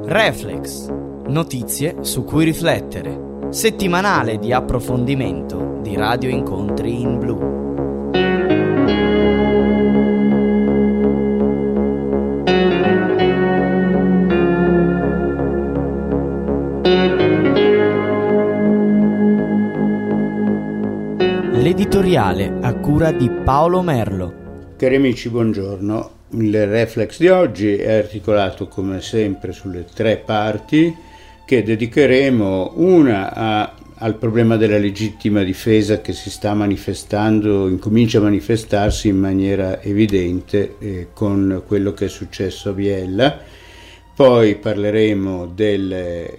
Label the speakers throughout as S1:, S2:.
S1: Reflex, notizie su cui riflettere, settimanale di approfondimento di Radio Incontri in Blu. L'editoriale a cura di Paolo Merlo.
S2: Cari amici, buongiorno. Il Reflex di oggi è articolato come sempre sulle tre parti che dedicheremo una al problema della legittima difesa che si sta manifestando, incomincia a manifestarsi in maniera evidente con quello che è successo a Biella. Poi parleremo delle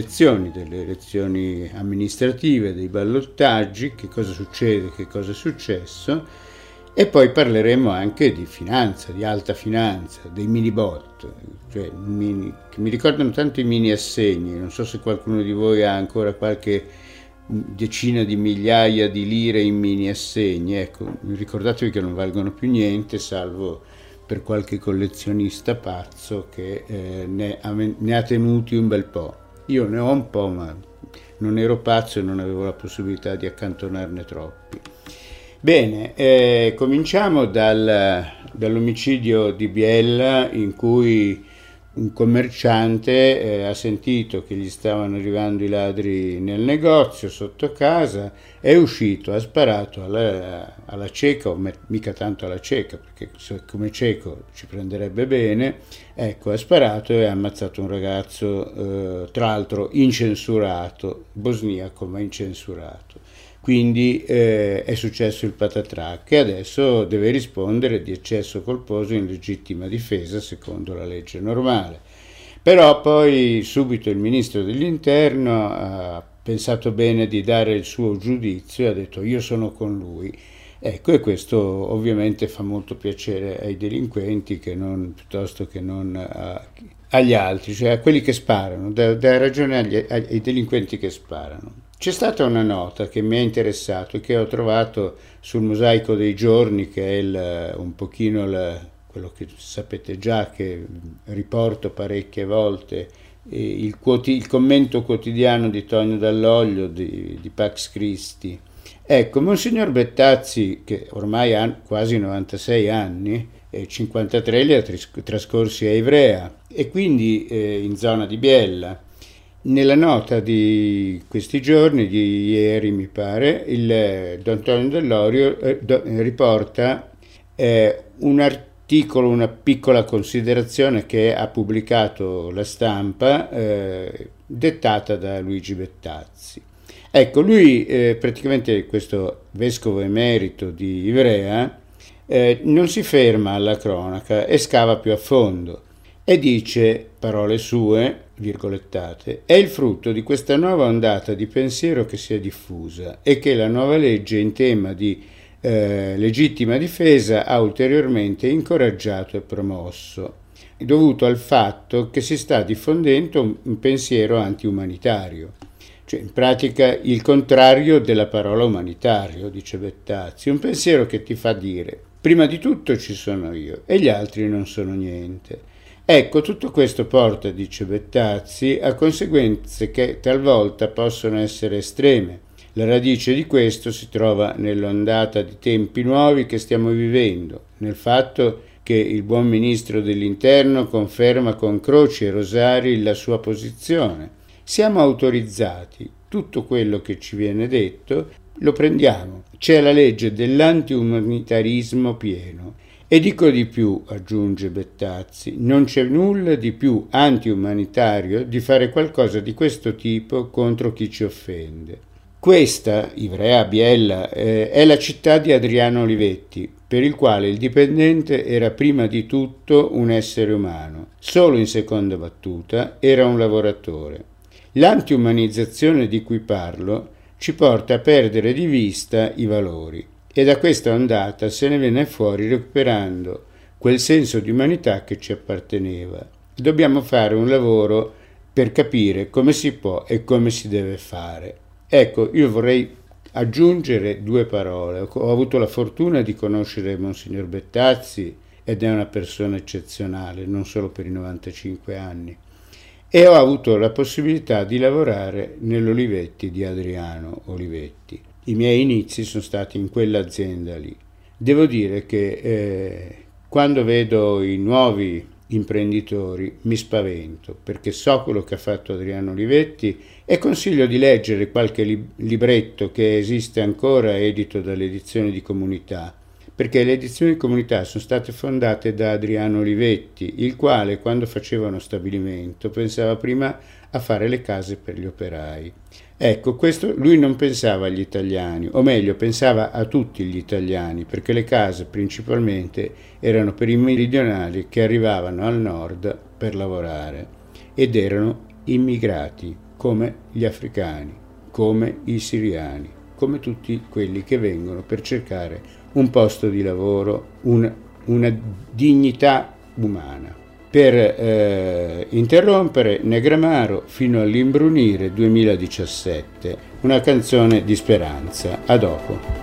S2: elezioni amministrative, dei ballottaggi, che cosa succede, che cosa è successo, e poi parleremo anche di finanza, di alta finanza, dei mini bot, che mi ricordano tanto i mini assegni. Non so se qualcuno di voi ha ancora qualche decina di migliaia di lire in mini assegni. Ecco, ricordatevi che non valgono più niente, salvo per qualche collezionista pazzo che ne ha tenuti un bel po'. Io ne ho un po', ma non ero pazzo e non avevo la possibilità di accantonarne troppi. Bene, cominciamo dall'omicidio di Biella, in cui un commerciante ha sentito che gli stavano arrivando i ladri nel negozio sotto casa, è uscito, ha sparato alla cieca, o mica tanto alla cieca, perché come cieco ci prenderebbe bene, ecco, ha sparato e ha ammazzato un ragazzo, tra l'altro incensurato, bosniaco ma incensurato. Quindi è successo il patatrac e adesso deve rispondere di eccesso colposo in legittima difesa secondo la legge normale. Però poi subito il ministro dell'Interno ha pensato bene di dare il suo giudizio e ha detto io sono con lui. Ecco, e questo ovviamente fa molto piacere ai delinquenti piuttosto che non agli altri, cioè a quelli che sparano, dà ragione ai delinquenti che sparano. C'è stata una nota che mi ha interessato e che ho trovato sul Mosaico dei Giorni, che è un pochino quello che sapete già, che riporto parecchie volte, il commento quotidiano di Tonio Dall'Oglio di Pax Christi. Ecco, Monsignor Bettazzi, che ormai ha quasi 96 anni, 53 li ha trascorsi a Ivrea e quindi in zona di Biella. Nella nota di questi giorni, di ieri mi pare, Don Tonio Dall'Oglio riporta un articolo, una piccola considerazione che ha pubblicato La Stampa, dettata da Luigi Bettazzi. Ecco, lui praticamente, questo vescovo emerito di Ivrea, non si ferma alla cronaca e scava più a fondo e dice, parole sue, virgolettate, è il frutto di questa nuova ondata di pensiero che si è diffusa e che la nuova legge in tema di legittima difesa ha ulteriormente incoraggiato e promosso, dovuto al fatto che si sta diffondendo un pensiero anti-umanitario, cioè in pratica il contrario della parola umanitario, dice Bettazzi, un pensiero che ti fa dire prima di tutto ci sono io e gli altri non sono niente. Ecco, tutto questo porta, dice Bettazzi, a conseguenze che talvolta possono essere estreme. La radice di questo si trova nell'ondata di tempi nuovi che stiamo vivendo, nel fatto che il buon ministro dell'Interno conferma con croci e rosari la sua posizione. Siamo autorizzati, tutto quello che ci viene detto lo prendiamo. C'è la legge dell'antiumanitarismo pieno. E dico di più, aggiunge Bettazzi, non c'è nulla di più anti-umanitario di fare qualcosa di questo tipo contro chi ci offende. Questa, Ivrea Biella, è la città di Adriano Olivetti, per il quale il dipendente era prima di tutto un essere umano, solo in seconda battuta era un lavoratore. L'antiumanizzazione di cui parlo ci porta a perdere di vista i valori. E da questa ondata se ne viene fuori recuperando quel senso di umanità che ci apparteneva. Dobbiamo fare un lavoro per capire come si può e come si deve fare. Ecco, io vorrei aggiungere due parole. Ho avuto la fortuna di conoscere Monsignor Bettazzi ed è una persona eccezionale, non solo per i 95 anni. e ho avuto la possibilità di lavorare nell'Olivetti di Adriano Olivetti. I miei inizi sono stati in quell'azienda lì. Devo dire che quando vedo i nuovi imprenditori mi spavento, perché so quello che ha fatto Adriano Olivetti e consiglio di leggere qualche libretto che esiste ancora, edito dalle edizioni di Comunità, perché le edizioni di Comunità sono state fondate da Adriano Olivetti, il quale, quando faceva uno stabilimento, pensava prima a fare le case per gli operai. Ecco, questo lui non pensava agli italiani, o meglio, pensava a tutti gli italiani, perché le case principalmente erano per i meridionali che arrivavano al nord per lavorare ed erano immigrati, come gli africani, come i siriani, come tutti quelli che vengono per cercare un posto di lavoro, una dignità umana. Per interrompere Negramaro fino all'imbrunire 2017, una canzone di speranza. A dopo.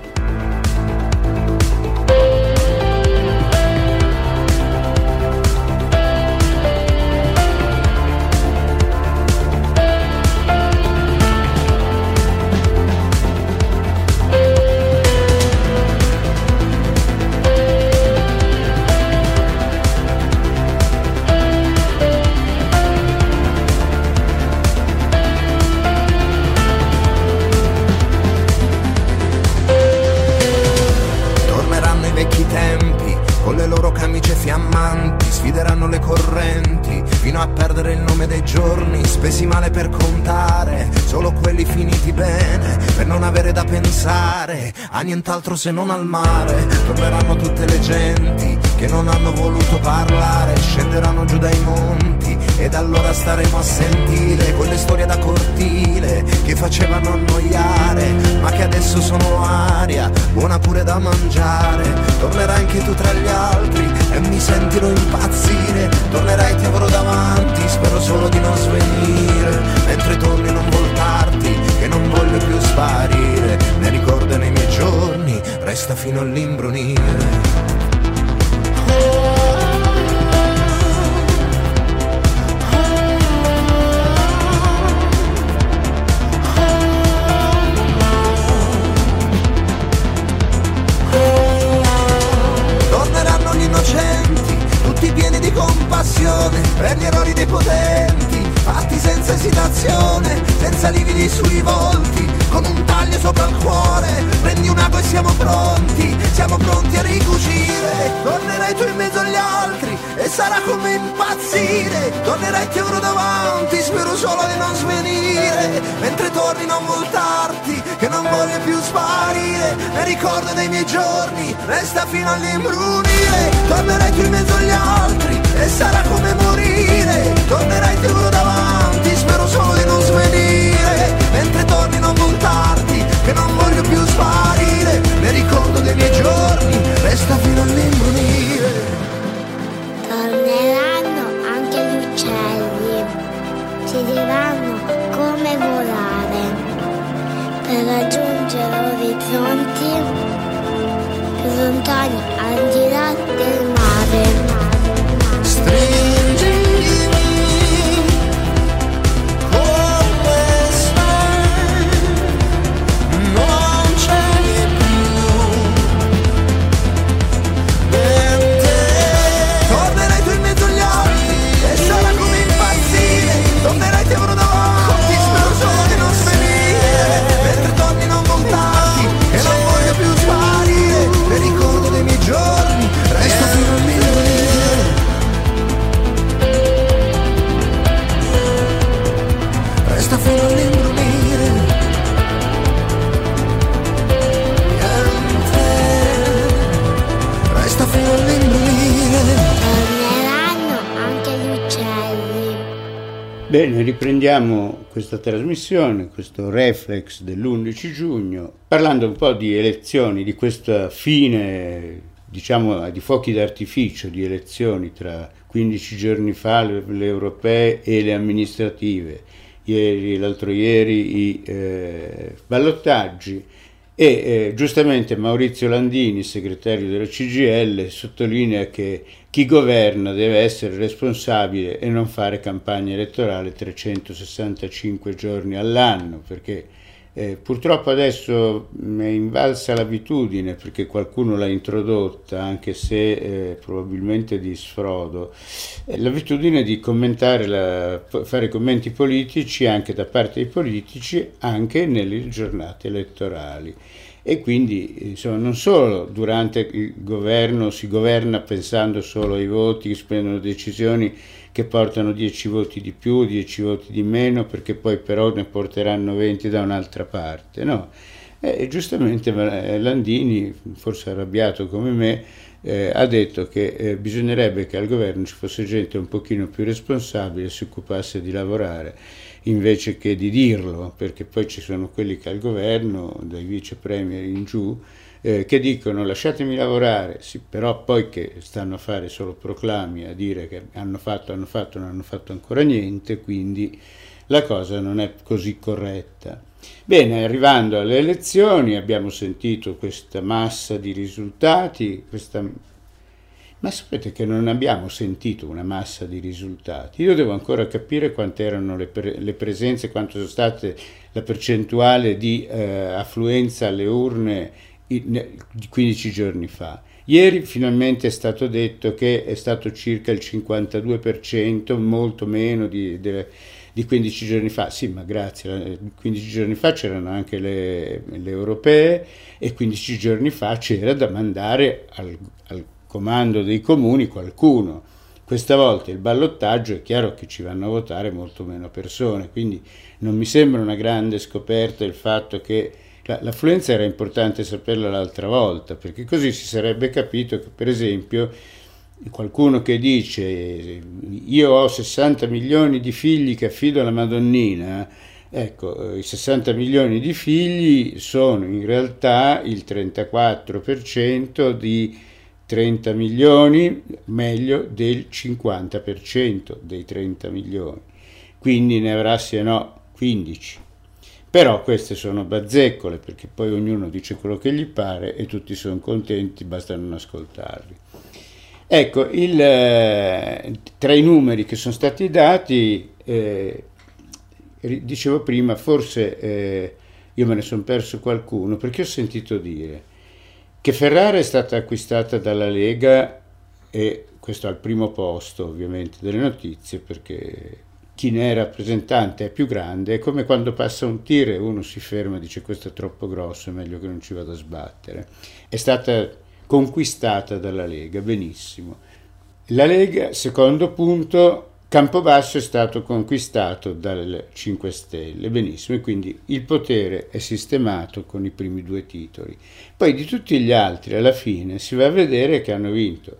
S3: Sfideranno le correnti fino a perdere il nome dei giorni spesi male per contare, solo quelli finiti bene per non avere da pensare a nient'altro se non al mare. Torneranno tutte le genti che non hanno voluto parlare, scenderanno giù dai monti ed allora staremo a sentire quelle storie da cortile che facevano annoiare ma che adesso sono aria buona pure da mangiare. Tornerai anche tu tra gli altri e mi sentirò impazzire, tornerai ti avrò davanti, spero solo di non svenire, mentre torni non voltarti, che non voglio più sparire, ne ricordo nei miei giorni, resta fino all'imbrunire. Tutti pieni di compassione per gli errori dei potenti, fatti senza esitazione, senza lividi sui volti, con un taglio sopra il cuore, prendi un ago e siamo pronti a ricucire. Tornerai tu in mezzo agli altri e sarà come impazzire, tornerai ti avrò davanti, spero solo di non svenire, mentre torni non voltarti, che non voglio più sparire, ne ricordo dei miei giorni, resta fino all'imbrunire. Tornerai tu in mezzo agli altri e sarà come morire, tornerai ti avrò davanti, spero solo di non svenire, mentre torni non voltarti, che non voglio più sparire, ne ricordo dei miei giorni, resta fino all'imbrunire.
S4: Torneranno anche gli uccelli, ci diranno come volare, per raggiungere orizzonti più lontani al di là del mare.
S3: Stringimi come sai, non c'è più niente. Tornerai tu in mezzo agli occhi e sarà come impazzire, tornerai ti avrò davanti, spero solo di non svenire, mentre torni non voltarti, e non voglio più sparire, ne ricordo dei miei giorni, resto fino all'imbrunire. Resta fino all'imbrunire, resta fino all'imbrunire.
S4: Torneranno anche gli uccelli.
S2: Bene, riprendiamo questa trasmissione, questo reflex dell'11 giugno, parlando un po' di elezioni, di questa fine, diciamo, di fuochi d'artificio di elezioni tra 15 giorni fa, le europee e le amministrative, l'altro ieri i ballottaggi, E giustamente Maurizio Landini, segretario della CGIL, sottolinea che chi governa deve essere responsabile e non fare campagna elettorale 365 giorni all'anno, perché purtroppo adesso è invalsa l'abitudine, perché qualcuno l'ha introdotta, anche se probabilmente di sfrodo, l'abitudine di commentare, fare commenti politici anche da parte dei politici, anche nelle giornate elettorali. E quindi insomma, non solo durante il governo si governa pensando solo ai voti, si prendono decisioni che portano 10 voti di più, 10 voti di meno, perché poi però ne porteranno 20 da un'altra parte, no? E giustamente Landini, forse arrabbiato come me, ha detto che bisognerebbe che al governo ci fosse gente un pochino più responsabile, si occupasse di lavorare invece che di dirlo, perché poi ci sono quelli che al governo, dai vice premier in giù, che dicono lasciatemi lavorare, sì, però poi che stanno a fare solo proclami, a dire che hanno fatto, non hanno fatto ancora niente, quindi la cosa non è così corretta. Bene, arrivando alle elezioni abbiamo sentito questa massa di risultati, ma sapete che non abbiamo sentito una massa di risultati. Io devo ancora capire quante erano le presenze, quanto sono state la percentuale di affluenza alle urne 15 giorni fa. Ieri finalmente è stato detto che è stato circa il 52%, molto meno di 15 giorni fa. Sì, ma grazie, 15 giorni fa c'erano anche le europee e 15 giorni fa c'era da mandare al comando dei comuni qualcuno. Questa volta il ballottaggio è chiaro che ci vanno a votare molto meno persone, quindi non mi sembra una grande scoperta il fatto che l'affluenza era importante saperla l'altra volta, perché così si sarebbe capito che, per esempio, qualcuno che dice io ho 60 milioni di figli che affido alla Madonnina, ecco, i 60 milioni di figli sono in realtà il 34% di 30 milioni, meglio del 50% dei 30 milioni, quindi ne avrà se no 15. Però queste sono bazzecole, perché poi ognuno dice quello che gli pare e tutti sono contenti, basta non ascoltarli. Ecco, tra i numeri che sono stati dati, dicevo prima, forse io me ne sono perso qualcuno, perché ho sentito dire che Ferrara è stata acquistata dalla Lega, e questo al primo posto ovviamente delle notizie, perché chi ne è rappresentante è più grande, è come quando passa un tir e uno si ferma e dice questo è troppo grosso, è meglio che non ci vada a sbattere. È stata conquistata dalla Lega, benissimo. La Lega, secondo punto, Campobasso è stato conquistato dal 5 Stelle, benissimo, e quindi il potere è sistemato con i primi 2 titoli. Poi di tutti gli altri alla fine si va a vedere che hanno vinto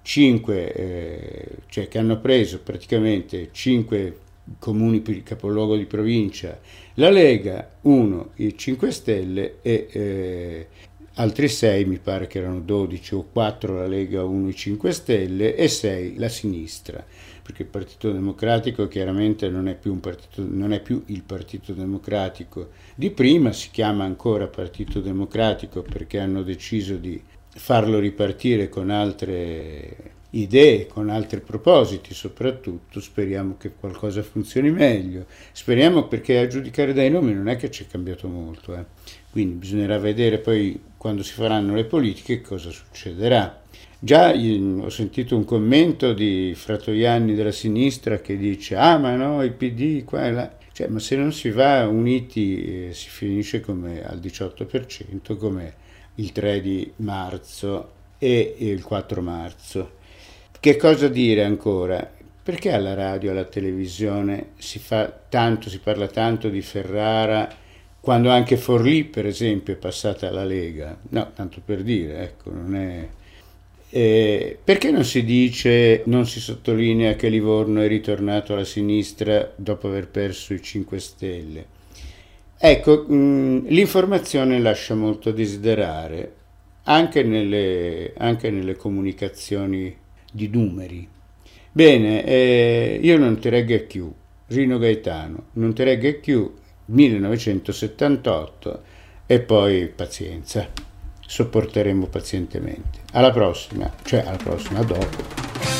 S2: 5, cioè che hanno preso praticamente 5 comuni per il capoluogo di provincia, la Lega, 1 i 5 Stelle e altri 6, mi pare che erano 12 o 4 la Lega, 1 i 5 Stelle e 6 la sinistra, perché il Partito Democratico chiaramente non è più il Partito Democratico di prima, si chiama ancora Partito Democratico perché hanno deciso di farlo ripartire con altre idee, con altri propositi, soprattutto speriamo che qualcosa funzioni meglio, speriamo, perché a giudicare dai nomi non è che c'è cambiato molto, quindi bisognerà vedere poi quando si faranno le politiche cosa succederà. Già ho sentito un commento di Fratoianni della sinistra che dice ma no, il PD qua e là, cioè, ma se non si va uniti si finisce come al 18%, come il 3 di marzo e il 4 marzo. Che cosa dire ancora? Perché alla radio e alla televisione si parla tanto di Ferrara, quando anche Forlì, per esempio, è passata alla Lega? No, tanto per dire, ecco, non è... perché non si sottolinea che Livorno è ritornato alla sinistra dopo aver perso i 5 Stelle? Ecco, l'informazione lascia molto a desiderare, anche nelle comunicazioni di numeri. Bene, io non ti reggo più, Rino Gaetano, non ti reggo più, 1978, e poi pazienza, sopporteremo pazientemente. Alla prossima, dopo.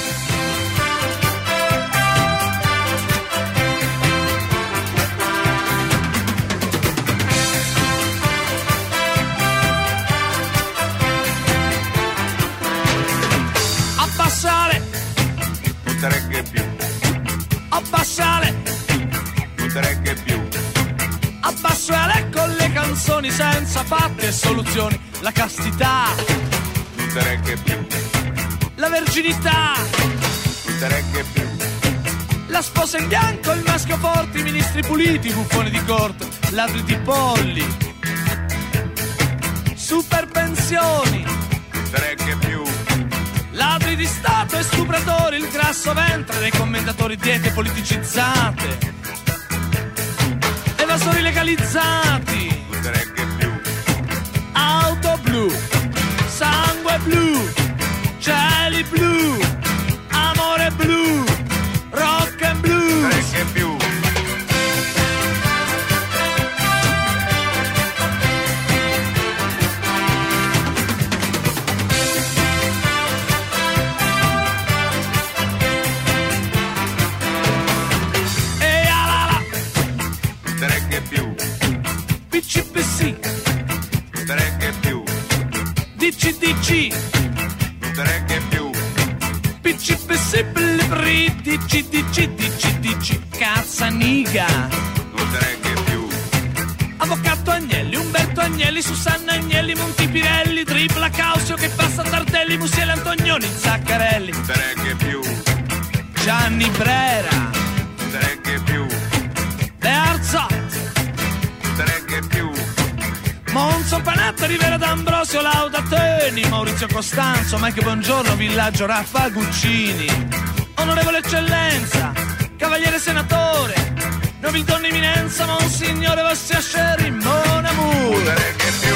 S5: Abbassare,
S6: non te regge più,
S5: abbassare,
S6: non te regge più,
S5: abbassare con le canzoni senza fatti e soluzioni, la castità,
S6: non te regge più,
S5: la verginità,
S6: non te regge più,
S5: la sposa in bianco, il maschio forte, i ministri puliti, i buffoni di corte, ladri di polli, super pensioni,
S6: non te regge più,
S5: ladri di Stato e stupratori, il grasso ventre dei commentatori, diete politicizzate, evasori legalizzati,
S6: non te regge più,
S5: auto blu, sangue blu, cieli blu, amore blu, rock and blues,
S6: non te regge più.
S5: PCPC,
S6: non te regge più,
S5: DCDC,
S6: non te regge più,
S5: PCPC, Blibri, DCDC, DCDC, Cazzaniga,
S6: non te regge più,
S5: Avvocato Agnelli, Umberto Agnelli, Susanna Agnelli, Montipirelli, Tripla Causio che passa Tardelli, Musiele Antonioni, Zaccarelli,
S6: non te regge più,
S5: Gianni Brera,
S6: non te regge più,
S5: De Arzot,
S6: non te regge più,
S5: Monzo Panatta, Rivera D'Ambrosio, Laudateni, Maurizio Costanzo, Mike Buongiorno, Villaggio Raffa Guccini, Onorevole Eccellenza, Cavaliere Senatore, Nobildonna Eminenza, Monsignore Vassia Sherry, Mon Amour,
S6: non te regge più.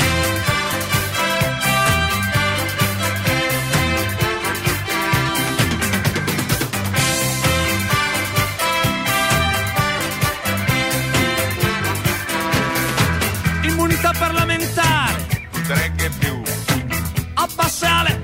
S5: immunità parlamentare,
S6: Non te regge più,
S5: abbassale.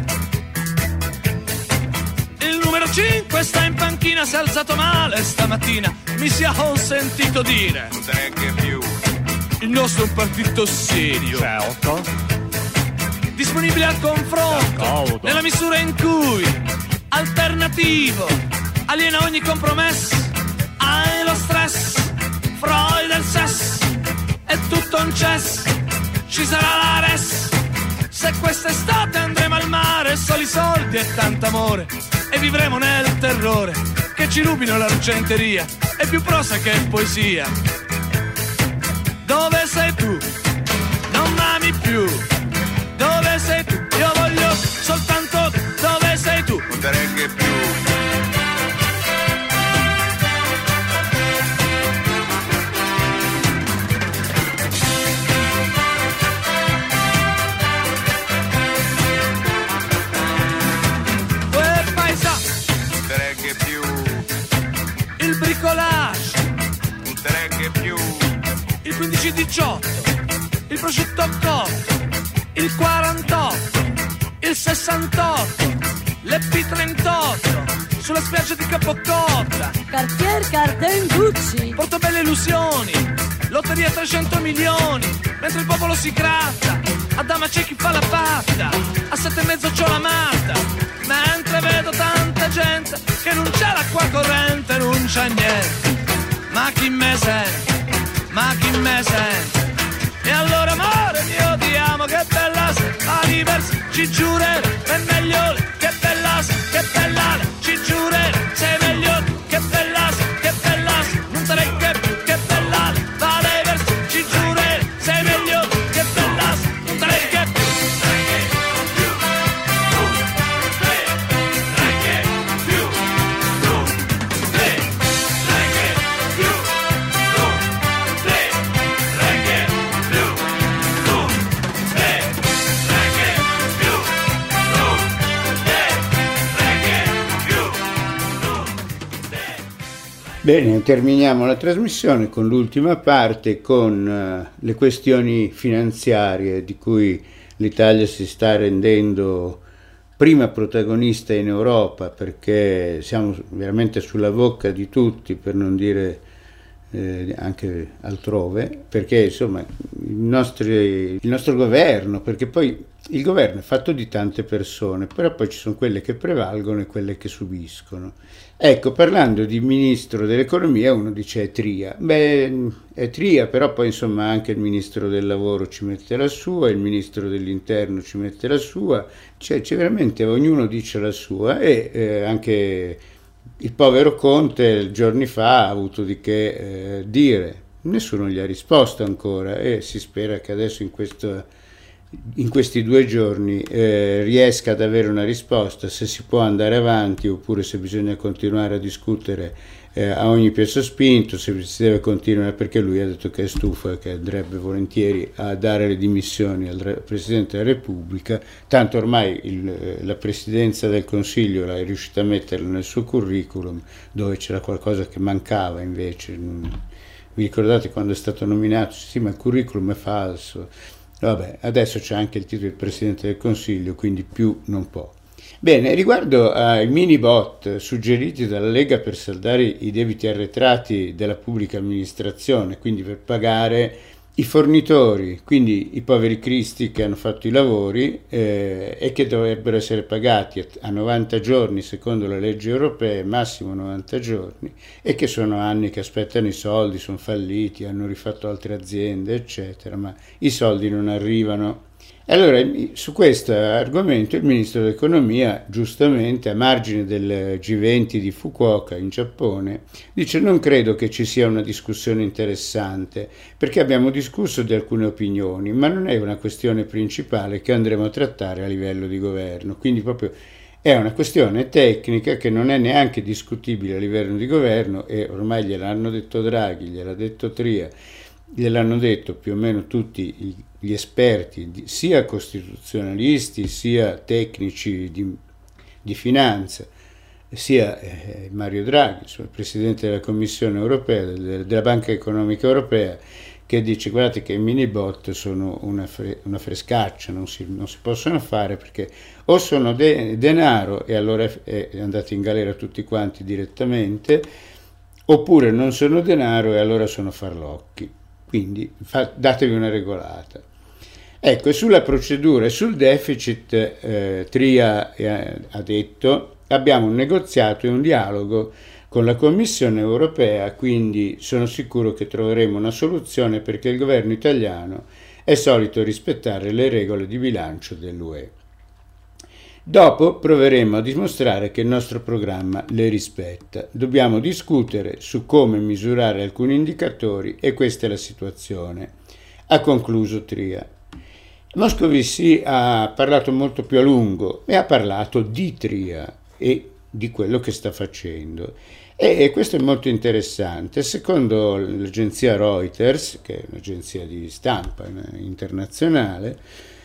S5: Il numero 5 sta in panchina, si è alzato male stamattina, mi sia consentito dire.
S6: non te regge più,
S5: Il nostro è un partito serio,
S7: Certo.
S5: disponibile al confronto,
S7: D'accordo.
S5: nella misura in cui alternativo, aliena ogni compromesso, hai lo stress, Freud e il sesso, è tutto un cess, ci sarà la res, se quest'estate andremo al mare, soli soldi e tanto amore, e vivremo nel terrore, che ci rubino l'argenteria, è più prosa che poesia. Dove sei tu? Non m'ami più. Dove sei tu? Io voglio soltanto tu. Dove sei tu?
S6: non te regge più,
S5: Quel paesaggio,
S6: non te regge più,
S5: il bricolage,
S6: non te regge più,
S5: il 15-18, il prosciutto cotto, il 48, il 68, l'Ep38, sulla spiaggia di Capocotta,
S8: Cartier Carden Gucci,
S5: Portobelle illusioni, lotteria 300 milioni, mentre il popolo si gratta, a dama c'è chi fa la patta, a 7,5 c'ho la matta, mentre vedo tanta gente che non c'è l'acqua corrente, non c'è niente, ma chi me sente, ma chi me sente, e allora amore mio ti amo, che bella sei, a diversi ci giurerò, è meglio che bella sei, che bella ci giurerò, sei meglio che bella sei, che bella sei, non te regge più, che bella vale versi, ci giurerò, sei meglio che bella sei, non te regge più.
S2: Bene, terminiamo la trasmissione con l'ultima parte, con le questioni finanziarie di cui l'Italia si sta rendendo prima protagonista in Europa, perché siamo veramente sulla bocca di tutti, per non dire anche altrove, perché insomma il nostro governo, perché poi il governo è fatto di tante persone, però poi ci sono quelle che prevalgono e quelle che subiscono. Ecco, parlando di ministro dell'economia, uno dice è Tria. Beh, è Tria, però poi insomma anche il ministro del lavoro ci mette la sua, il ministro dell'interno ci mette la sua, c'è veramente, ognuno dice la sua, e anche il povero Conte giorni fa ha avuto di che dire. Nessuno gli ha risposto ancora e si spera che adesso in questi 2 giorni riesca ad avere una risposta, se si può andare avanti oppure se bisogna continuare a discutere a ogni piè sospinto, se si deve continuare, perché lui ha detto che è stufo e che andrebbe volentieri a dare le dimissioni al Presidente della Repubblica, tanto ormai la Presidenza del Consiglio è riuscita a metterlo nel suo curriculum, dove c'era qualcosa che mancava invece. Vi ricordate quando è stato nominato? Sì, ma il curriculum è falso. Vabbè, adesso c'è anche il titolo del Presidente del Consiglio, quindi più non può. Bene, riguardo ai mini bot suggeriti dalla Lega per saldare i debiti arretrati della pubblica amministrazione, quindi per pagare i fornitori, quindi i poveri cristi che hanno fatto i lavori e che dovrebbero essere pagati a 90 giorni secondo le leggi europee, massimo 90 giorni, e che sono anni che aspettano i soldi, sono falliti, hanno rifatto altre aziende, eccetera, ma i soldi non arrivano. Allora, su questo argomento il ministro dell'economia, giustamente, a margine del G20 di Fukuoka in Giappone, dice: non credo che ci sia una discussione interessante, perché abbiamo discusso di alcune opinioni, ma non è una questione principale che andremo a trattare a livello di governo. Quindi proprio è una questione tecnica che non è neanche discutibile a livello di governo, e ormai gliel'hanno detto Draghi, gliel'ha detto Tria, gliel'hanno detto più o meno tutti gli esperti, sia costituzionalisti sia tecnici di finanza, sia Mario Draghi, il presidente della Commissione europea, della Banca Economica Europea, che dice: guardate che i mini bot sono una frescaccia, non si possono fare, perché o sono denaro e allora andate in galera tutti quanti direttamente, oppure non sono denaro e allora sono farlocchi. Quindi datevi una regolata. Ecco, e sulla procedura e sul deficit Tria ha detto: abbiamo un negoziato e un dialogo con la Commissione europea, quindi sono sicuro che troveremo una soluzione, perché il governo italiano è solito rispettare le regole di bilancio dell'UE. Dopo proveremo a dimostrare che il nostro programma le rispetta. Dobbiamo discutere su come misurare alcuni indicatori e questa è la situazione. Ha concluso Tria. Moscovici ha parlato molto più a lungo e ha parlato di Tria e di quello che sta facendo. E questo è molto interessante. Secondo l'agenzia Reuters, che è un'agenzia di stampa internazionale,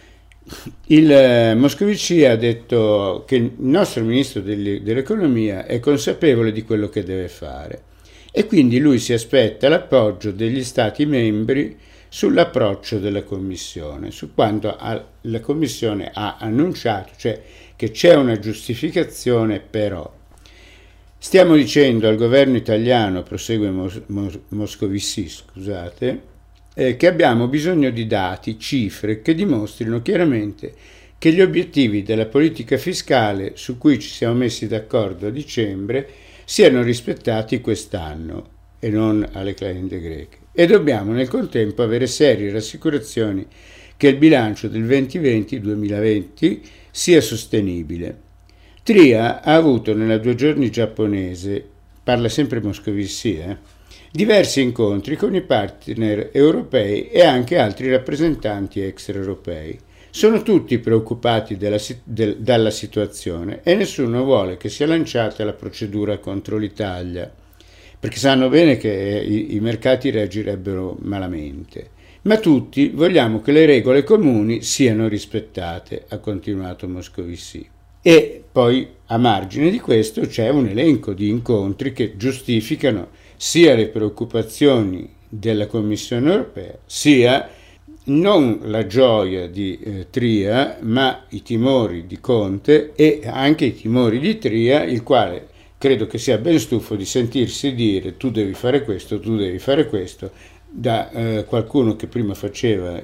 S2: il Moscovici ha detto che il nostro ministro dell'economia è consapevole di quello che deve fare e quindi lui si aspetta l'appoggio degli Stati membri sull'approccio della Commissione, su quanto la Commissione ha annunciato, cioè che c'è una giustificazione, però. Stiamo dicendo al governo italiano, prosegue Moscovici, scusate, che abbiamo bisogno di dati, cifre che dimostrino chiaramente che gli obiettivi della politica fiscale su cui ci siamo messi d'accordo a dicembre siano rispettati quest'anno e non alle calende greche. E dobbiamo nel contempo avere serie rassicurazioni che il bilancio del 2020-2020 sia sostenibile. Tria ha avuto nella 2 giorni giapponese, parla sempre Moscovici, diversi incontri con i partner europei e anche altri rappresentanti extraeuropei. Sono tutti preoccupati dalla situazione e nessuno vuole che sia lanciata la procedura contro l'Italia, perché sanno bene che i mercati reagirebbero malamente. Ma tutti vogliamo che le regole comuni siano rispettate, ha continuato Moscovici. E poi a margine di questo c'è un elenco di incontri che giustificano sia le preoccupazioni della Commissione europea, sia non la gioia di Tria, ma i timori di Conte e anche i timori di Tria, il quale credo che sia ben stufo di sentirsi dire tu devi fare questo, da qualcuno che prima faceva,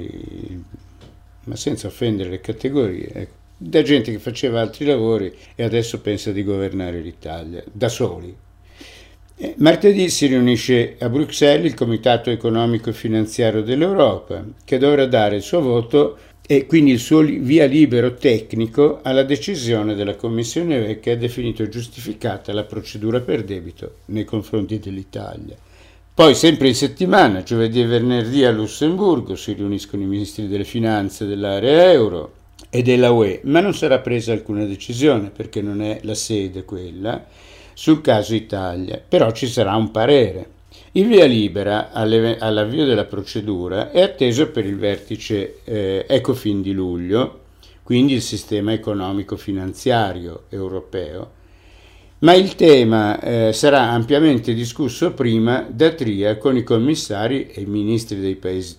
S2: ma senza offendere le categorie, ecco, da gente che faceva altri lavori e adesso pensa di governare l'Italia, da soli. Martedì si riunisce a Bruxelles il Comitato Economico e Finanziario dell'Europa, che dovrà dare il suo voto e quindi il suo via libero tecnico alla decisione della Commissione UE che ha definito giustificata la procedura per debito nei confronti dell'Italia. Poi, sempre in settimana, giovedì e venerdì a Lussemburgo, si riuniscono i ministri delle finanze dell'area euro e della UE, ma non sarà presa alcuna decisione perché non è la sede quella sul caso Italia, però ci sarà un parere. Il via libera all'avvio della procedura è atteso per il vertice Ecofin di luglio, quindi il sistema economico-finanziario europeo, ma il tema sarà ampiamente discusso prima da Tria con i commissari e i ministri dei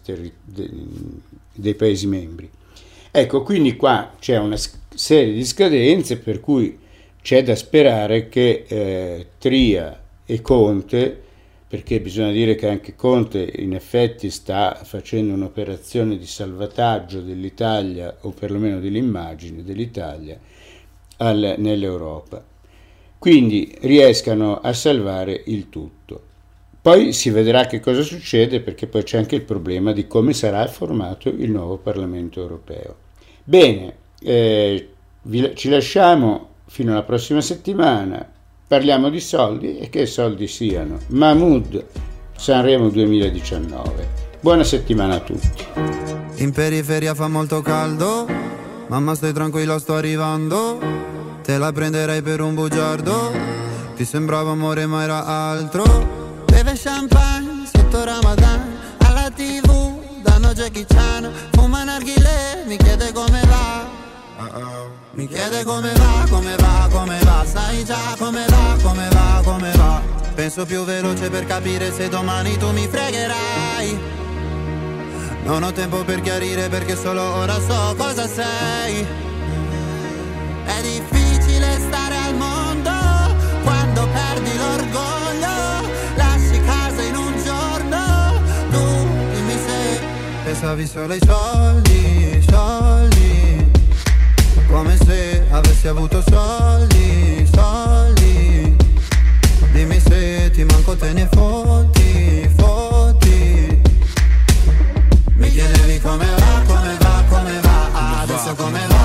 S2: Paesi membri. Ecco, quindi qua c'è una serie di scadenze per cui c'è da sperare che Tria e Conte, perché bisogna dire che anche Conte in effetti sta facendo un'operazione di salvataggio dell'Italia, o perlomeno dell'immagine dell'Italia, nell'Europa. Quindi riescano a salvare il tutto. Poi si vedrà che cosa succede, perché poi c'è anche il problema di come sarà formato il nuovo Parlamento europeo. Bene, ci lasciamo fino alla prossima settimana, parliamo di soldi e che soldi siano. Mahmood, Sanremo 2019. Buona settimana a tutti.
S7: In periferia fa molto caldo, mamma stai tranquilla sto arrivando, te la prenderei per un bugiardo, ti sembrava amore ma era altro. Beve champagne sotto Ramadan, alla TV danno Jackie Chan, fuma narghilè, mi chiede come va. Mi chiede come va, sai già come va. Penso più veloce per capire se domani tu mi fregherai. Non ho tempo per chiarire perché solo ora so cosa sei. È difficile stare al mondo quando perdi l'orgoglio. Lasci casa in un giorno, tu dimmi se pensavi solo ai soldi, soldi. Come se avessi avuto soldi, soldi. Dimmi se ti manco te ne fotti, fotti. Mi chiedevi come va, adesso come va.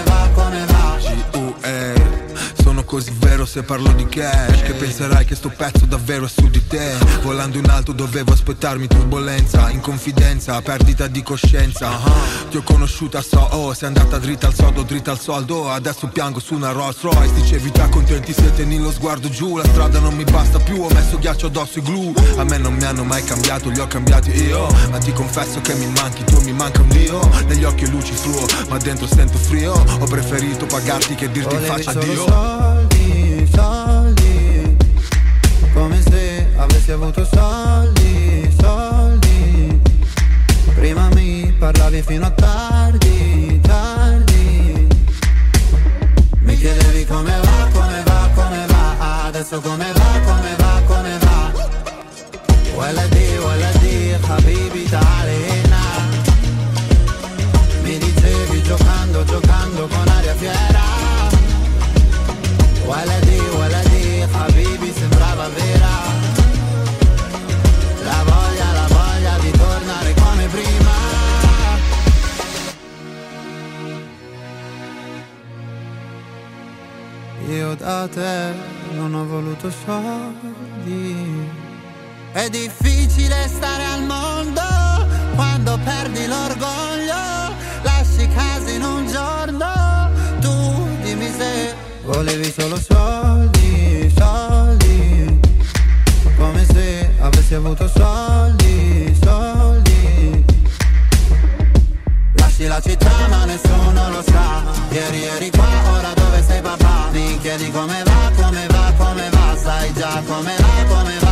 S9: Sono così vero se parlo di cash che penserai che sto pezzo davvero è su di te. Volando in alto dovevo aspettarmi turbolenza, in confidenza, perdita di coscienza. Ti ho conosciuta sei andata dritta al sodo, dritta al soldo. Adesso piango su una Rolls Royce. Dicevi già contenti se teni lo sguardo giù. La strada non mi basta più, ho messo ghiaccio addosso e glue. A me non mi hanno mai cambiato, li ho cambiati io. Ma ti confesso che mi manchi tu, mi manca un dio. Negli occhi luci fluo, ma dentro sento frio. Ho preferito pagarti che dirti in faccia addio.
S7: Soldi, soldi. Come se avessi avuto soldi, soldi. Prima mi parlavi fino a tardi, tardi. Mi chiedevi come va. Adesso come va. Waladi, habibi ta'alina. Mi dicevi giocando con aria fiera. Waladi, habibi sembrava vera. La voglia di tornare come prima. Io da te non ho voluto soldi. È difficile stare al mondo quando perdi l'orgoglio. Lasci casa in un giorno, tu dimmi se volevi solo soldi, soldi. Come se avessi avuto soldi, soldi. Lasci la città ma nessuno lo sa. Ieri eri qua, ora dove sei papà? Mi chiedi come va. Sai già come va.